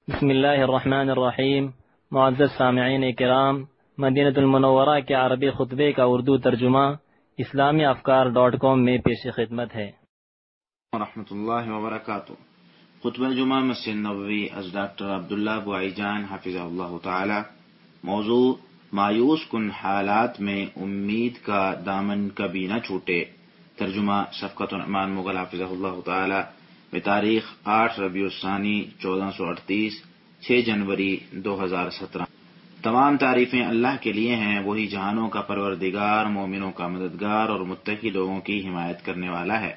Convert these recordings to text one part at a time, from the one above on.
بسم اللہ الرحمن الرحیم۔ معزز سامعین کرام، مدینہ المنورہ کے عربی خطبے کا اردو ترجمہ اسلامیافکار.com میں پیش خدمت ہے۔ ورحمۃ اللہ وبرکاتہ۔ خطبہ جمعہ مسجد نبوی از ڈاکٹر عبداللہ بوئی جان حفظہ اللہ تعالی۔ موضوع: مایوس کن حالات میں امید کا دامن کبھی نہ چھوٹے۔ ترجمہ: شفقت الرحمان مغل حفظہ اللہ تعالی۔ بتاریخ 8 ربیع الثانی 1438، 6 جنوری 2017۔ تمام تعریفیں اللہ کے لیے ہیں، وہی جہانوں کا پروردگار، مومنوں کا مددگار اور متقی لوگوں کی حمایت کرنے والا ہے۔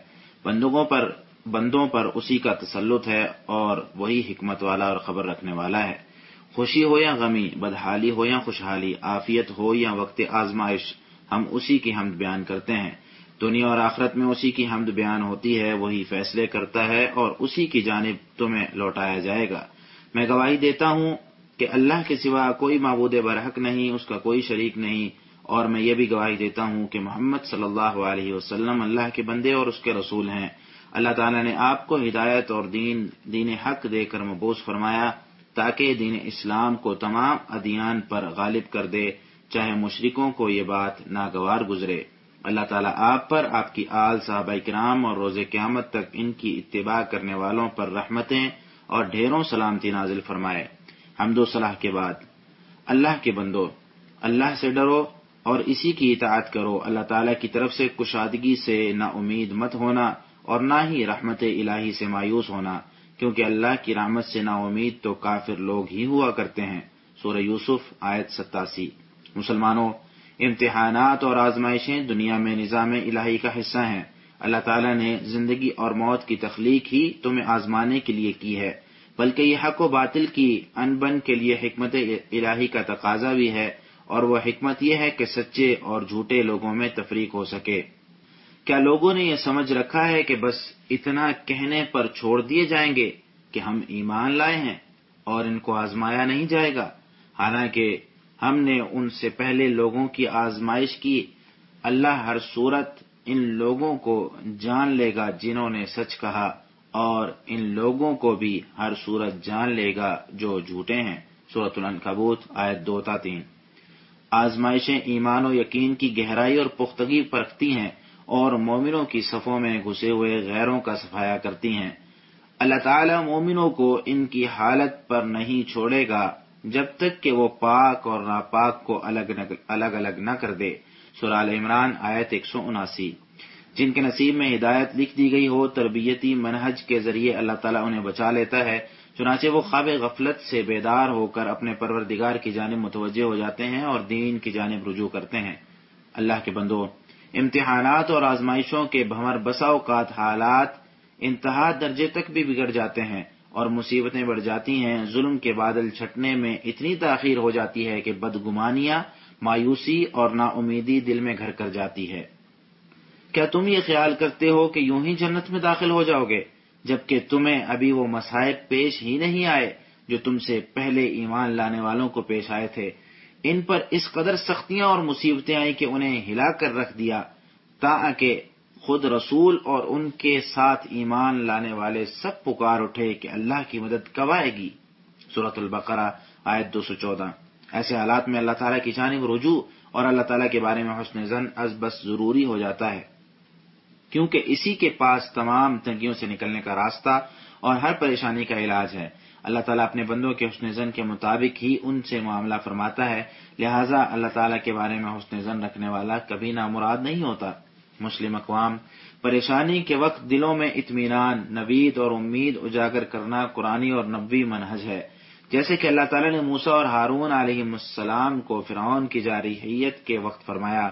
بندوں پر اسی کا تسلط ہے اور وہی حکمت والا اور خبر رکھنے والا ہے۔ خوشی ہو یا غمی، بدحالی ہو یا خوشحالی، عافیت ہو یا وقت آزمائش، ہم اسی کی حمد بیان کرتے ہیں۔ دنیا اور آخرت میں اسی کی حمد بیان ہوتی ہے، وہی فیصلے کرتا ہے اور اسی کی جانب تمہیں لوٹایا جائے گا۔ میں گواہی دیتا ہوں کہ اللہ کے سوا کوئی معبود برحق نہیں، اس کا کوئی شریک نہیں، اور میں یہ بھی گواہی دیتا ہوں کہ محمد صلی اللہ علیہ وسلم اللہ کے بندے اور اس کے رسول ہیں۔ اللہ تعالیٰ نے آپ کو ہدایت اور دین حق دے کر مبعوث فرمایا تاکہ دین اسلام کو تمام ادیان پر غالب کر دے، چاہے مشرکوں کو یہ بات ناگوار گزرے۔ اللہ تعالیٰ آپ پر، آپ کی آل، صحابہ کرام اور روز قیامت تک ان کی اتباع کرنے والوں پر رحمتیں اور ڈھیروں سلامتی نازل فرمائے۔ حمد و صلاح کے بعد، اللہ کے بندو، اللہ سے ڈرو اور اسی کی اطاعت کرو۔ اللہ تعالیٰ کی طرف سے کشادگی سے نا امید مت ہونا اور نہ ہی رحمت الہی سے مایوس ہونا، کیونکہ اللہ کی رحمت سے نا امید تو کافر لوگ ہی ہوا کرتے ہیں۔ سورہ یوسف آیت 87۔ مسلمانوں، امتحانات اور آزمائشیں دنیا میں نظام الہی کا حصہ ہیں۔ اللہ تعالیٰ نے زندگی اور موت کی تخلیق ہی تمہیں آزمانے کے لیے کی ہے، بلکہ یہ حق و باطل کی انبن کے لیے حکمت الہی کا تقاضا بھی ہے، اور وہ حکمت یہ ہے کہ سچے اور جھوٹے لوگوں میں تفریق ہو سکے۔ کیا لوگوں نے یہ سمجھ رکھا ہے کہ بس اتنا کہنے پر چھوڑ دیے جائیں گے کہ ہم ایمان لائے ہیں اور ان کو آزمایا نہیں جائے گا؟ حالانکہ ہم نے ان سے پہلے لوگوں کی آزمائش کی۔ اللہ ہر صورت ان لوگوں کو جان لے گا جنہوں نے سچ کہا، اور ان لوگوں کو بھی ہر صورت جان لے گا جو جھوٹے ہیں۔ سورۃ العنکبوت آیت 2-3۔ آزمائشیں ایمان و یقین کی گہرائی اور پختگی پرکھتی ہیں اور مومنوں کی صفوں میں گھسے ہوئے غیروں کا صفایا کرتی ہیں۔ اللہ تعالیٰ مومنوں کو ان کی حالت پر نہیں چھوڑے گا جب تک کہ وہ پاک اور ناپاک کو الگ الگ نہ کر دے۔ سورہ آل عمران آیت 179۔ جن کے نصیب میں ہدایت لکھ دی گئی ہو، تربیتی منہج کے ذریعے اللہ تعالیٰ انہیں بچا لیتا ہے، چنانچہ وہ خواب غفلت سے بیدار ہو کر اپنے پروردگار کی جانب متوجہ ہو جاتے ہیں اور دین کی جانب رجوع کرتے ہیں۔ اللہ کے بندو، امتحانات اور آزمائشوں کے بھنور بسا اوقات حالات انتہا درجے تک بھی بگڑ جاتے ہیں اور مصیبتیں بڑھ جاتی ہیں۔ ظلم کے بادل چھٹنے میں اتنی تاخیر ہو جاتی ہے کہ بدگمانیاں، مایوسی اور نا امیدی دل میں گھر کر جاتی ہے۔ کیا تم یہ خیال کرتے ہو کہ یوں ہی جنت میں داخل ہو جاؤ گے، جبکہ تمہیں ابھی وہ مصائب پیش ہی نہیں آئے جو تم سے پہلے ایمان لانے والوں کو پیش آئے تھے؟ ان پر اس قدر سختیاں اور مصیبتیں آئیں کہ انہیں ہلا کر رکھ دیا، تاکہ خود رسول اور ان کے ساتھ ایمان لانے والے سب پکار اٹھے کہ اللہ کی مدد کب آئے گی۔ سورۃ البقرہ آیت 214۔ ایسے حالات میں اللہ تعالیٰ کی جانب رجوع اور اللہ تعالیٰ کے بارے میں حسن ظن از بس ضروری ہو جاتا ہے، کیونکہ اسی کے پاس تمام تنگیوں سے نکلنے کا راستہ اور ہر پریشانی کا علاج ہے۔ اللہ تعالیٰ اپنے بندوں کے حسن ظن کے مطابق ہی ان سے معاملہ فرماتا ہے، لہٰذا اللہ تعالیٰ کے بارے میں حسن ظن رکھنے والا کبھی نامراد نہیں ہوتا۔ مسلم اقوام، پریشانی کے وقت دلوں میں اطمینان، نوید اور امید اجاگر کرنا قرآنی اور نبوی منہج ہے۔ جیسے کہ اللہ تعالیٰ نے موسیٰ اور ہارون علیہ السلام کو فرعون کی جارحیت کے وقت فرمایا،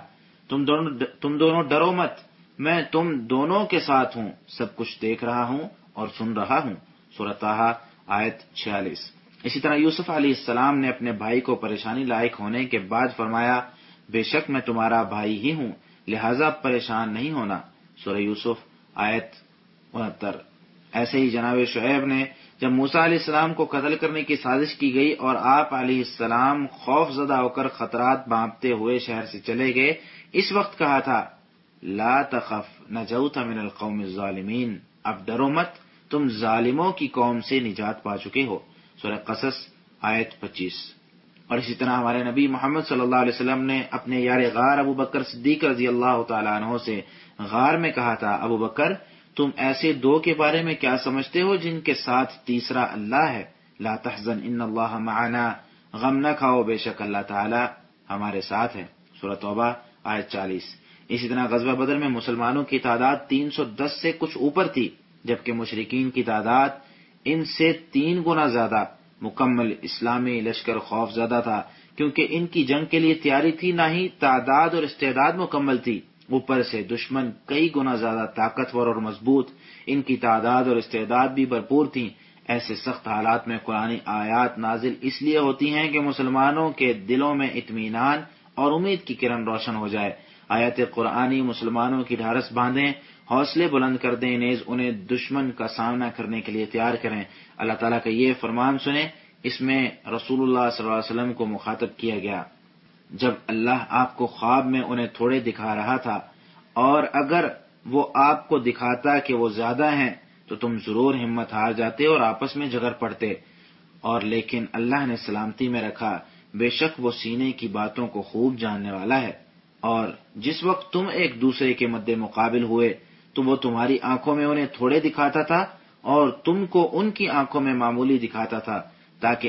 تم دونوں ڈرو مت، میں تم دونوں کے ساتھ ہوں، سب کچھ دیکھ رہا ہوں اور سن رہا ہوں۔ سورۃ طٰہٰ آیت 46۔ اسی طرح یوسف علیہ السلام نے اپنے بھائی کو پریشانی لائق ہونے کے بعد فرمایا، بے شک میں تمہارا بھائی ہی ہوں، لہٰذا پریشان نہیں ہونا۔ سورہ یوسف آیت 69۔ ایسے ہی جناب شعیب نے جب موسیٰ علیہ السلام کو قتل کرنے کی سازش کی گئی اور آپ علیہ السلام خوف زدہ ہو کر خطرات بانپتے ہوئے شہر سے چلے گئے، اس وقت کہا تھا، لا تخف نجوت من القوم الظالمین، اب ڈرو مت، تم ظالموں کی قوم سے نجات پا چکے ہو۔ سورہ قصص آیت 25۔ اور اسی طرح ہمارے نبی محمد صلی اللہ علیہ وسلم نے اپنے یار غار ابو بکر صدیق رضی اللہ تعالیٰ عنہ سے غار میں کہا تھا، ابو بکر تم ایسے دو کے بارے میں کیا سمجھتے ہو جن کے ساتھ تیسرا اللہ ہے؟ لا تحزن ان اللہ معنا، غم نہ کھاؤ بے شک اللہ تعالی ہمارے ساتھ ہے، سورۃ توبہ آیت 40۔ اسی طرح غزوہ بدر میں مسلمانوں کی تعداد 310 سے کچھ اوپر تھی، جبکہ مشرکین کی تعداد ان سے 3 گنا زیادہ۔ مکمل اسلامی لشکر خوف زدہ تھا، کیونکہ ان کی جنگ کے لیے تیاری تھی، نہ ہی تعداد اور استعداد مکمل تھی، اوپر سے دشمن کئی گنا زیادہ طاقتور اور مضبوط، ان کی تعداد اور استعداد بھی بھرپور تھی۔ ایسے سخت حالات میں قرآنی آیات نازل اس لیے ہوتی ہیں کہ مسلمانوں کے دلوں میں اطمینان اور امید کی کرن روشن ہو جائے۔ آیات قرآنی مسلمانوں کی ڈھارس باندھیں، حوصلے بلند کر دیں، نیز انہیں دشمن کا سامنا کرنے کے لیے تیار کریں۔ اللہ تعالیٰ کا یہ فرمان سنیں، اس میں رسول اللہ صلی اللہ علیہ وسلم کو مخاطب کیا گیا۔ جب اللہ آپ کو خواب میں انہیں تھوڑے دکھا رہا تھا، اور اگر وہ آپ کو دکھاتا کہ وہ زیادہ ہیں تو تم ضرور ہمت ہار جاتے اور آپس میں جھگڑ پڑتے، اور لیکن اللہ نے سلامتی میں رکھا، بے شک وہ سینے کی باتوں کو خوب جاننے والا ہے۔ اور جس وقت تم ایک دوسرے کے مد مقابل ہوئے تو وہ تمہاری آنکھوں میں انہیں تھوڑے دکھاتا تھا اور تم کو ان کی آنکھوں میں معمولی دکھاتا تھا، تاکہ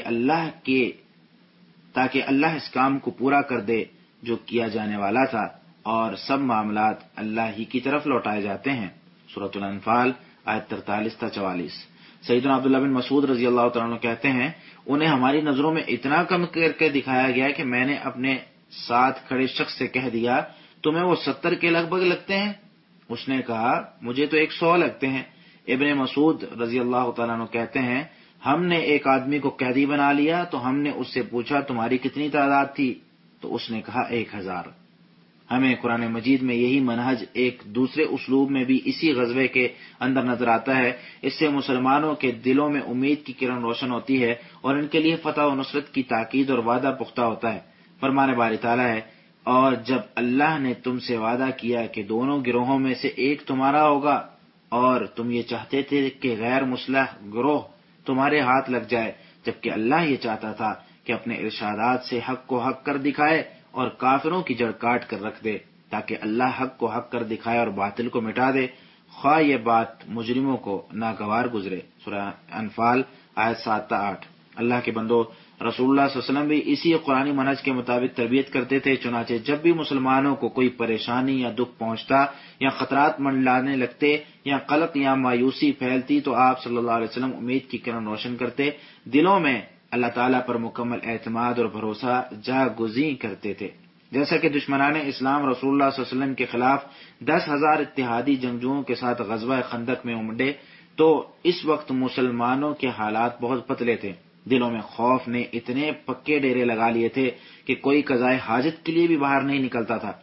اللہ اس کام کو پورا کر دے جو کیا جانے والا تھا، اور سب معاملات اللہ ہی کی طرف لوٹائے جاتے ہیں۔ سورۃ الانفال آیت 43 تا 44۔ سیدنا عبداللہ بن مسعود رضی اللہ تعالیٰ عنہ کہتے ہیں، انہیں ہماری نظروں میں اتنا کم کر کے دکھایا گیا کہ میں نے اپنے ساتھ کھڑے شخص سے کہہ دیا، تمہیں وہ 70 کے لگ بھگ لگتے ہیں؟ اس نے کہا، مجھے تو 100 لگتے ہیں۔ ابن مسعود رضی اللہ تعالیٰ عنہ کہتے ہیں، ہم نے ایک آدمی کو قیدی بنا لیا تو ہم نے اس سے پوچھا تمہاری کتنی تعداد تھی؟ تو اس نے کہا 1000۔ ہمیں قرآن مجید میں یہی منہج ایک دوسرے اسلوب میں بھی اسی غزوے کے اندر نظر آتا ہے۔ اس سے مسلمانوں کے دلوں میں امید کی کرن روشن ہوتی ہے اور ان کے لیے فتح و نصرت کی تاکید اور وعدہ پختہ ہوتا ہے۔ فرمان باری تعالیٰ ہے، اور جب اللہ نے تم سے وعدہ کیا کہ دونوں گروہوں میں سے ایک تمہارا ہوگا اور تم یہ چاہتے تھے کہ غیر مسلح گروہ تمہارے ہاتھ لگ جائے، جبکہ اللہ یہ چاہتا تھا کہ اپنے ارشادات سے حق کو حق کر دکھائے اور کافروں کی جڑ کاٹ کر رکھ دے، تاکہ اللہ حق کو حق کر دکھائے اور باطل کو مٹا دے، خواہ یہ بات مجرموں کو ناگوار گزرے۔ سورہ انفال آیت 7 تا 8۔ اللہ کے بندو، رسول اللہ صلی اللہ علیہ وسلم بھی اسی قرآنی منہج کے مطابق تربیت کرتے تھے، چنانچہ جب بھی مسلمانوں کو کوئی پریشانی یا دکھ پہنچتا یا خطرات منڈلانے لگتے یا قلق یا مایوسی پھیلتی تو آپ صلی اللہ علیہ وسلم امید کی کرن روشن کرتے، دلوں میں اللہ تعالیٰ پر مکمل اعتماد اور بھروسہ جاگزیں کرتے تھے۔ جیسا کہ دشمنان اسلام رسول اللہ صلی اللہ علیہ وسلم کے خلاف 10,000 اتحادی جنگجوؤں کے ساتھ غزوہ خندق میں امڑے تو اس وقت مسلمانوں کے حالات بہت پتلے تھے، دلوں میں خوف نے اتنے پکے ڈیرے لگا لیے تھے کہ کوئی قضائے حاجت کے لیے بھی باہر نہیں نکلتا تھا۔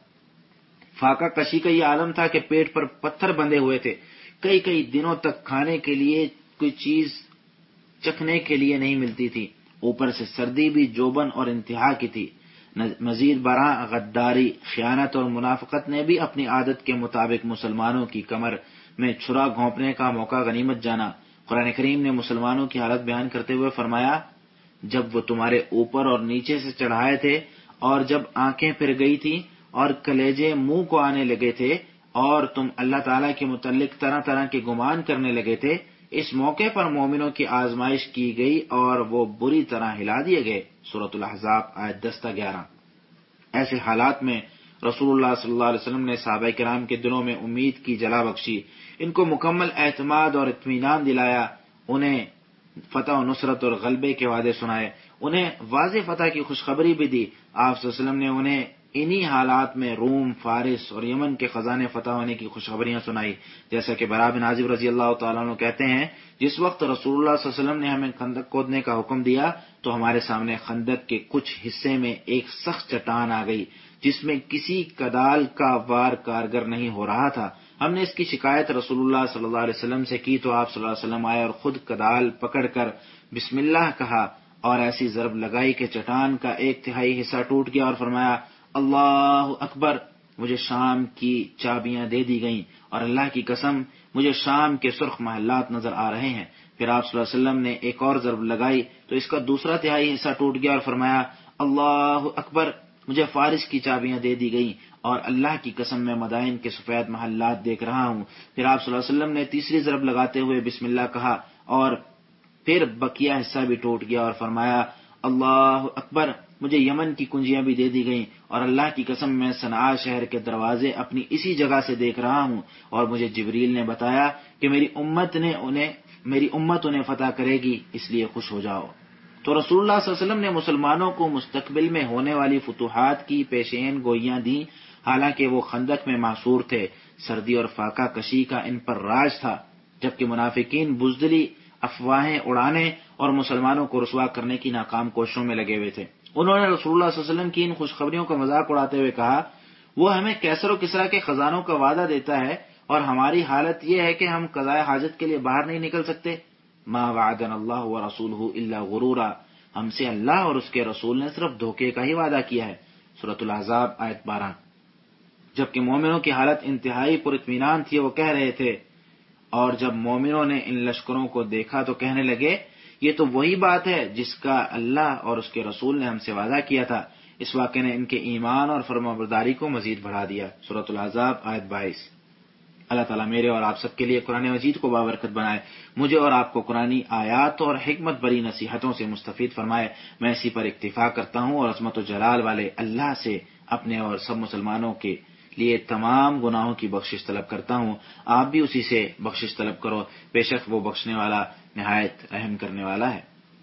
فاقہ کشی کا یہ عالم تھا کہ پیٹ پر پتھر بندھے ہوئے تھے، کئی دنوں تک کھانے کے لیے کوئی چیز چکھنے کے لیے نہیں ملتی تھی، اوپر سے سردی بھی جوبن اور انتہا کی تھی۔ مزید برآں غداری، خیانت اور منافقت نے بھی اپنی عادت کے مطابق مسلمانوں کی کمر میں چھرا گھونپنے کا موقع غنیمت جانا۔ قرآن کریم نے مسلمانوں کی حالت بیان کرتے ہوئے فرمایا، جب وہ تمہارے اوپر اور نیچے سے چڑھائے تھے اور جب آنکھیں پھر گئی تھیں اور کلیجے منہ کو آنے لگے تھے اور تم اللہ تعالیٰ کے متعلق طرح طرح کے گمان کرنے لگے تھے، اس موقع پر مومنوں کی آزمائش کی گئی اور وہ بری طرح ہلا دیے گئے۔ سورۃ الاحزاب آیت 10 تا 11۔ ایسے حالات میں رسول اللہ صلی اللہ علیہ وسلم نے صحابہ کرام کے دلوں میں امید کی جلا بخشی، ان کو مکمل اعتماد اور اطمینان دلایا، انہیں فتح و نصرت اور غلبے کے وعدے سنائے، انہیں واضح فتح کی خوشخبری بھی دی۔ آپ صلی اللہ علیہ وسلم نے انہیں انہی حالات میں روم، فارس اور یمن کے خزانے فتح ہونے کی خوشخبریاں سنائی، جیسا کہ براء بن عازب رضی اللہ تعالیٰ عنہ کہتے ہیں، جس وقت رسول اللہ صلی اللہ علیہ وسلم نے ہمیں خندق کھودنے کا حکم دیا تو ہمارے سامنے خندق کے کچھ حصے میں ایک سخت چٹان آ گئی جس میں کسی کدال کا وار کارگر نہیں ہو رہا تھا۔ ہم نے اس کی شکایت رسول اللہ صلی اللہ علیہ وسلم سے کی تو آپ صلی اللہ علیہ وسلم آئے اور خود کدال پکڑ کر بسم اللہ کہا اور ایسی ضرب لگائی کہ چٹان کا 1/3 حصہ ٹوٹ گیا اور فرمایا، اللہ اکبر، مجھے شام کی چابیاں دے دی گئیں اور اللہ کی قسم مجھے شام کے سرخ محلات نظر آ رہے ہیں۔ پھر آپ صلی اللہ علیہ وسلم نے ایک اور ضرب لگائی تو اس کا دوسرا تہائی حصہ ٹوٹ گیا اور فرمایا اللہ اکبر، مجھے فارس کی چابیاں دے دی گئیں اور اللہ کی قسم میں مدائن کے سفید محلات دیکھ رہا ہوں۔ پھر آپ صلی اللہ علیہ وسلم نے تیسری ضرب لگاتے ہوئے بسم اللہ کہا اور پھر بقیہ حصہ بھی ٹوٹ گیا اور فرمایا اللہ اکبر، مجھے یمن کی کنجیاں بھی دے دی گئیں اور اللہ کی قسم میں صنعاء شہر کے دروازے اپنی اسی جگہ سے دیکھ رہا ہوں، اور مجھے جبریل نے بتایا کہ میری امت انہیں فتح کرے گی، اس لیے خوش ہو جاؤ۔ تو رسول اللہ صلی اللہ علیہ وسلم نے مسلمانوں کو مستقبل میں ہونے والی فتوحات کی پیشین گوئیاں دیں، حالانکہ وہ خندق میں محصور تھے۔ سردی اور فاقہ کشی کا ان پر راج تھا، جبکہ منافقین بزدلی افواہیں اڑانے اور مسلمانوں کو رسوا کرنے کی ناکام کوششوں میں لگے ہوئے تھے۔ انہوں نے رسول اللہ صلی اللہ علیہ وسلم کی ان خوشخبریوں کا مذاق اڑاتے ہوئے کہا، وہ ہمیں کیسر و کسریٰ کے خزانوں کا وعدہ دیتا ہے اور ہماری حالت یہ ہے کہ ہم قضائے حاجت کے لیے باہر نہیں نکل سکتے۔ ما وعدنا اللہ ورسولہ الا غرورا، ہم سے اللہ اور اس کے رسول نے صرف دھوکے کا ہی وعدہ کیا ہے۔ سورۃ الاحزاب آیت 12۔ جبکہ مومنوں کی حالت انتہائی پر اطمینان تھی، وہ کہہ رہے تھے، اور جب مومنوں نے ان لشکروں کو دیکھا تو کہنے لگے یہ تو وہی بات ہے جس کا اللہ اور اس کے رسول نے ہم سے وعدہ کیا تھا۔ اس واقعے نے ان کے ایمان اور فرمانبرداری کو مزید بڑھا دیا۔ سورۃ الاحزاب آیت 22۔ اللہ تعالیٰ میرے اور آپ سب کے لیے قرآن مجید کو بابرکت بنائے، مجھے اور آپ کو قرآنی آیات اور حکمت بری نصیحتوں سے مستفید فرمائے۔ میں اسی پر اکتفا کرتا ہوں اور عظمت و جلال والے اللہ سے اپنے اور سب مسلمانوں کے لیے تمام گناہوں کی بخشش طلب کرتا ہوں۔ آپ بھی اسی سے بخشش طلب کرو، بے شک وہ بخشنے والا نہایت رحم کرنے والا ہے۔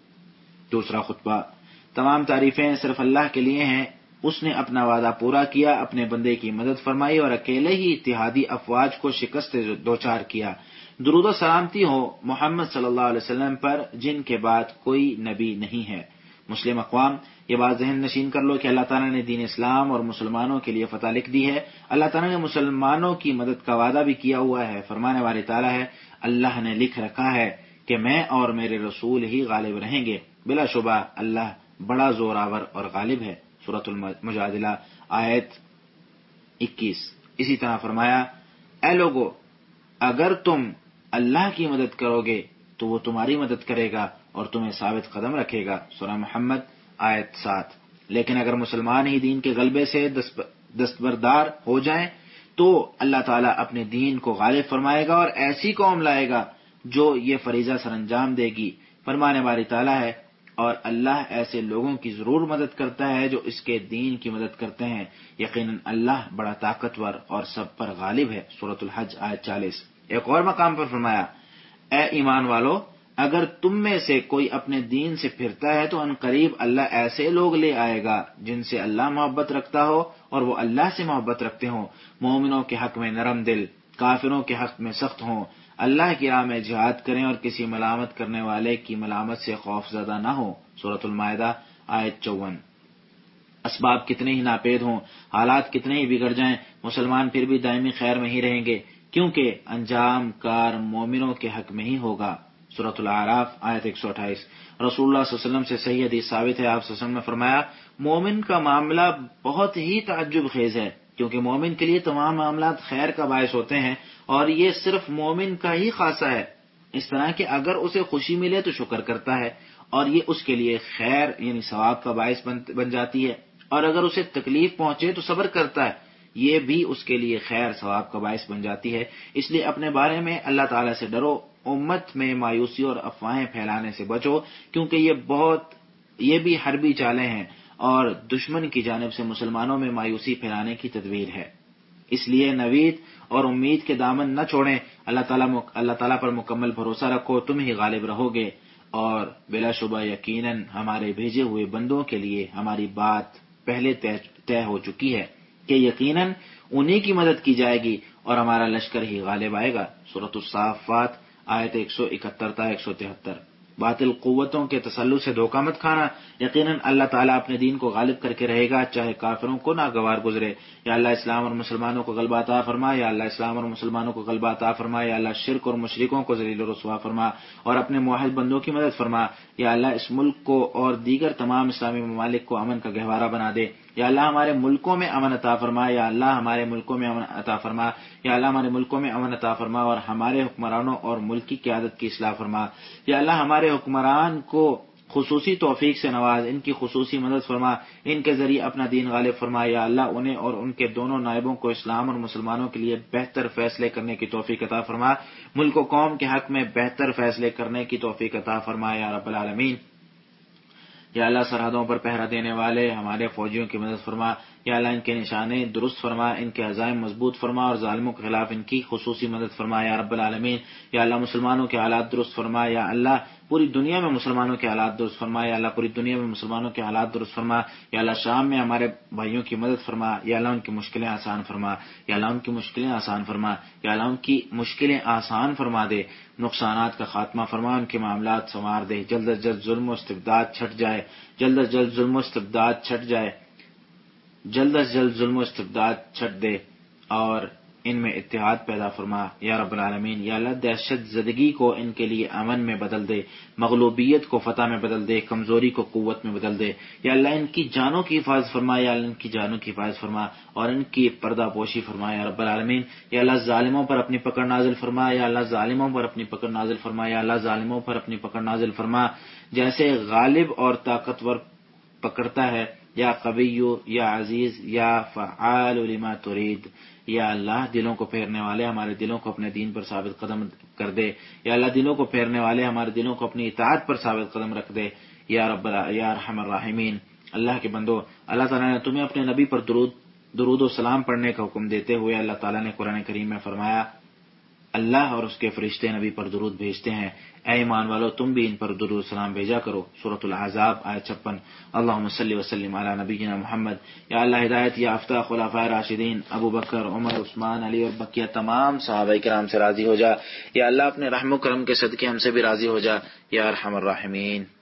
دوسرا خطبہ۔ تمام تعریفیں صرف اللہ کے لیے ہیں، اس نے اپنا وعدہ پورا کیا، اپنے بندے کی مدد فرمائی اور اکیلے ہی اتحادی افواج کو شکست دوچار کیا۔ درود و سلامتی ہو محمد صلی اللہ علیہ وسلم پر، جن کے بعد کوئی نبی نہیں ہے۔ مسلم اقوام، یہ بات ذہن نشین کر لو کہ اللہ تعالیٰ نے دین اسلام اور مسلمانوں کے لیے فتح لکھ دی ہے۔ اللہ تعالیٰ نے مسلمانوں کی مدد کا وعدہ بھی کیا ہوا ہے۔ فرمانے والی تعالیٰ ہے، اللہ نے لکھ رکھا ہے کہ میں اور میرے رسول ہی غالب رہیں گے، بلا شبہ اللہ بڑا زوراور اور غالب ہے۔ سورۃ المجادلہ آیت 21۔ اسی طرح فرمایا، اے لوگو، اگر تم اللہ کی مدد کرو گے تو وہ تمہاری مدد کرے گا اور تمہیں ثابت قدم رکھے گا۔ سورہ محمد آیت 7۔ لیکن اگر مسلمان ہی دین کے غلبے سے دستبردار ہو جائیں تو اللہ تعالیٰ اپنے دین کو غالب فرمائے گا اور ایسی قوم لائے گا جو یہ فریضہ سر انجام دے گی۔ فرمانے والی تعالیٰ ہے، اور اللہ ایسے لوگوں کی ضرور مدد کرتا ہے جو اس کے دین کی مدد کرتے ہیں، یقیناً اللہ بڑا طاقتور اور سب پر غالب ہے۔ سورۃ الحج آیت 40۔ ایک اور مقام پر فرمایا، اے ایمان والو، اگر تم میں سے کوئی اپنے دین سے پھرتا ہے تو ان قریب اللہ ایسے لوگ لے آئے گا جن سے اللہ محبت رکھتا ہو اور وہ اللہ سے محبت رکھتے ہوں، مومنوں کے حق میں نرم دل، کافروں کے حق میں سخت ہوں، اللہ کی راہ میں جہاد کریں اور کسی ملامت کرنے والے کی ملامت سے خوف زدہ نہ ہو۔ سورۃ المائدہ آیت 54۔ اسباب کتنے ہی ناپید ہوں، حالات کتنے ہی بگڑ جائیں، مسلمان پھر بھی دائمی خیر میں ہی رہیں گے، کیونکہ انجام کار مومنوں کے حق میں ہی ہوگا۔ سورۃ الاعراف آیت 128۔ رسول اللہ صلی اللہ علیہ وسلم سے صحیح حدیث ثابت ہے، آپ صلی اللہ علیہ وسلم نے فرمایا، مومن کا معاملہ بہت ہی تعجب خیز ہے، کیونکہ مومن کے لیے تمام معاملات خیر کا باعث ہوتے ہیں اور یہ صرف مومن کا ہی خاصہ ہے۔ اس طرح کہ اگر اسے خوشی ملے تو شکر کرتا ہے اور یہ اس کے لیے خیر یعنی ثواب کا باعث بن جاتی ہے، اور اگر اسے تکلیف پہنچے تو صبر کرتا ہے، یہ بھی اس کے لیے خیر ثواب کا باعث بن جاتی ہے۔ اس لیے اپنے بارے میں اللہ تعالیٰ سے ڈرو، امت میں مایوسی اور افواہیں پھیلانے سے بچو، کیونکہ یہ بھی حربی چالیں ہیں اور دشمن کی جانب سے مسلمانوں میں مایوسی پھیلانے کی تدبیر ہے۔ اس لیے نوید اور امید کے دامن نہ چھوڑیں، اللہ تعالیٰ پر مکمل بھروسہ رکھو، تم ہی غالب رہو گے، اور بلا شبہ یقیناً ہمارے بھیجے ہوئے بندوں کے لیے ہماری بات پہلے طے ہو چکی ہے کہ یقیناً انہی کی مدد کی جائے گی اور ہمارا لشکر ہی غالب آئے گا۔ سورۃ الصافات آیت 171 تا 173۔ باطل قوتوں کے تسلط سے دھوکہ مت کھانا، یقیناً اللہ تعالیٰ اپنے دین کو غالب کر کے رہے گا، چاہے کافروں کو ناگوار گزرے۔ یا اللہ اسلام اور مسلمانوں کو غلبہ عطا فرما، یا اللہ اسلام اور مسلمانوں کو غلبہ عطا فرما، یا اللہ شرک اور مشرکوں کو ذلیل و رسوا فرما اور اپنے موحد بندوں کی مدد فرما۔ یا اللہ اس ملک کو اور دیگر تمام اسلامی ممالک کو امن کا گہوارہ بنا دے۔ یا اللہ ہمارے ملکوں میں امن عطا فرما، یا اللہ ہمارے ملکوں میں امن عطا فرما، یا اللہ ہمارے ملکوں میں امن عطا فرما، اور ہمارے حکمرانوں اور ملک کی قیادت کی اصلاح فرما، یا اللہ ہمارے حکمران کو خصوصی توفیق سے نواز، ان کی خصوصی مدد فرما، ان کے ذریعے اپنا دین غالب فرما، یا اللہ انہیں اور ان کے دونوں نائبوں کو اسلام اور مسلمانوں کے لیے بہتر فیصلے کرنے کی توفیق عطا فرما، ملک و قوم کے حق میں بہتر فیصلے کرنے کی توفیق عطا فرما یا رب العالمین۔ یا اللہ سرحدوں پر پہرا دینے والے ہمارے فوجیوں کی مدد فرما، یا اللہ ان کے نشانے درست فرما، ان کے عزائم مضبوط فرما، اور ظالموں کے خلاف ان کی خصوصی مدد فرما یا رب العالمین۔ یا اللہ مسلمانوں کے حالات درست فرما، یا اللہ پوری دنیا میں مسلمانوں کے حالات درست فرما، یا اللہ پوری دنیا میں مسلمانوں کے حالات درست فرما، یا اللہ شام میں ہمارے بھائیوں کی مدد فرما، یا اللہ ان کی مشکلیں آسان فرما، یا اللہ ان کی مشکلیں آسان فرما، یا اللہ ان کی مشکلیں آسان فرما دے، نقصانات کا خاتمہ فرما، ان کے معاملات سنوار دے، جلد از جلد ظلم و استبداد چھٹ جائے، جلد از جلد ظلم و استبداد چھٹ جائے، جلد از جلد ظلم و استبداد چھٹ دے، اور ان میں اتحاد پیدا فرما یا رب العالمین۔ یا اللہ دہشت زدگی کو ان کے لیے امن میں بدل دے، مغلوبیت کو فتح میں بدل دے، کمزوری کو قوت میں بدل دے، یا اللہ ان کی جانوں کی حفاظت فرما، یا اللہ ان کی جانوں کی حفاظت فرما، اور ان کی پردہ پوشی فرما یا رب العالمین۔ یا اللہ ظالموں پر اپنی پکڑ نازل فرما، یا اللہ ظالموں پر اپنی پکڑ نازل فرما، یا اللہ ظالموں پر اپنی پکڑ نازل فرما، جیسے غالب اور طاقتور پکڑتا ہے، یا قوی یا عزیز یا فعال لما ترید۔ یا اللہ دلوں کو پھیرنے والے ہمارے دلوں کو اپنے دین پر ثابت قدم کر دے، یا اللہ دلوں کو پھیرنے والے ہمارے دلوں کو اپنی اطاعت پر ثابت قدم رکھ دے یا ارحم الراحمین۔ اللہ کے بندو، اللہ تعالیٰ نے تمہیں اپنے نبی پر درود و سلام پڑھنے کا حکم دیتے ہوئے اللہ تعالیٰ نے قرآن کریم میں فرمایا، اللہ اور اس کے فرشتے نبی پر درود بھیجتے ہیں، اے ایمان والو تم بھی ان پر درود و سلام بھیجا کرو۔ سورۃ الاحزاب آیت 56۔ اللہم صلی وسلم علی نبینا محمد۔ یا اللہ ہدایت یافتہ خلفائے راشدین ابو بکر، عمر، عثمان، علی اور بقیہ تمام صحابہ کرام سے راضی ہو جا، یا اللہ اپنے رحم و کرم کے صدقے ہم سے بھی راضی ہو جا یا ارحم الراحمین۔